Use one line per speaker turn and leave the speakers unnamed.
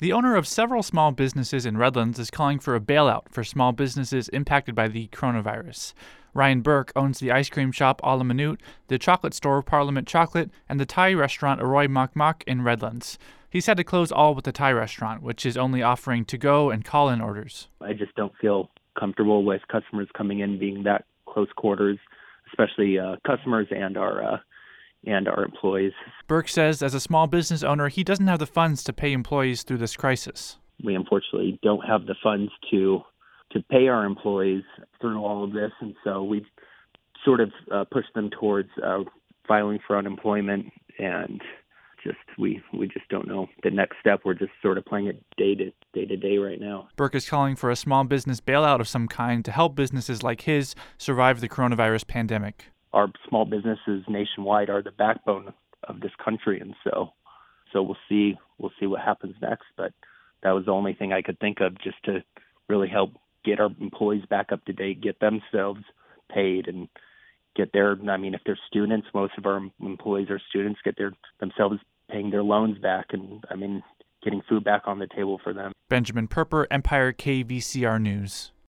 The owner of several small businesses in Redlands is calling for a bailout for small businesses impacted by the coronavirus. Ryan Burke owns the ice cream shop A La Minute, the chocolate store Parliament Chocolate, and the Thai restaurant Aroy Mak Mak in Redlands. He's had to close all but the Thai restaurant, which is only offering to-go and call-in orders.
I just don't feel comfortable with customers coming in being that close quarters, especially customers and our employees.
Burke says as a small business owner, he doesn't have the funds to pay employees through this crisis.
We unfortunately don't have the funds to pay our employees through all of this, and so we've sort of pushed them towards filing for unemployment, and we just don't know the next step. We're just sort of playing it day to day right now.
Burke is calling for a small business bailout of some kind to help businesses like his survive the coronavirus pandemic.
Our small businesses nationwide are the backbone of this country, and so we'll see what happens next. But that was the only thing I could think of, just to really help get our employees back up to date, get themselves paid, and get their. I mean, if they're students, most of our employees are students. Get themselves paying their loans back, and getting food back on the table for them.
Benjamin Perper, Empire KVCR News.